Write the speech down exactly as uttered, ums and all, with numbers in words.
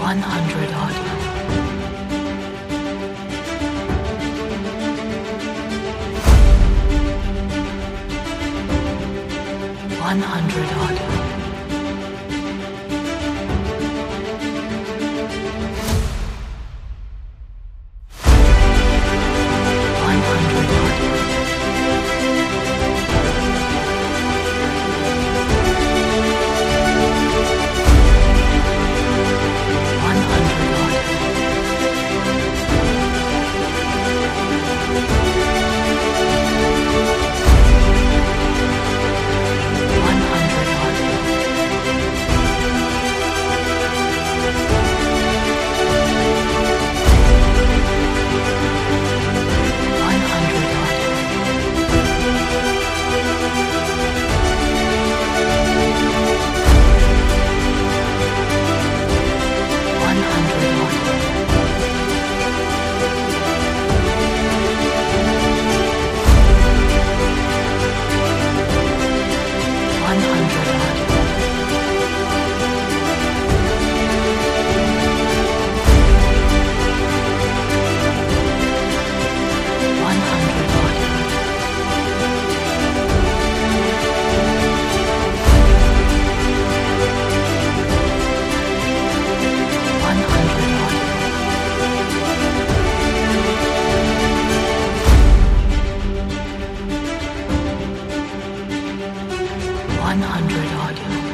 one hundred audio. one hundred audio. one hundred audio. one hundred audio. one hundred audio. one hundred audio. one hundred audio. one hundred audio. one hundred audio. one hundred audio. one hundred audio.